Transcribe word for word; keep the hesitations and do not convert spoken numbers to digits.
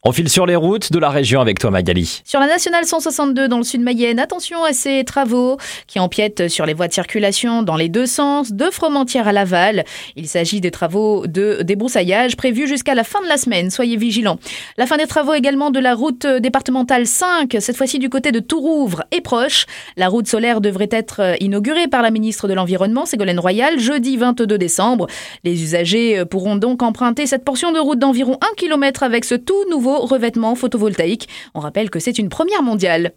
On file sur les routes de la région avec toi Magali. Sur la nationale cent soixante-deux dans le sud Mayenne, attention à ces travaux qui empiètent sur les voies de circulation dans les deux sens, de Fromentieres à Laval. Il s'agit des travaux de débroussaillage prévus jusqu'à la fin de la semaine. Soyez vigilants. La fin des travaux également de la route départementale cinq, cette fois-ci du côté de Tourouvre, est proche. La route solaire devrait être inaugurée par la ministre de l'Environnement, Ségolène Royal, jeudi vingt-deux décembre. Les usagers pourront donc emprunter cette portion de route d'environ un kilomètre avec ce tout nouveau revêtement photovoltaïque. On rappelle que c'est une première mondiale.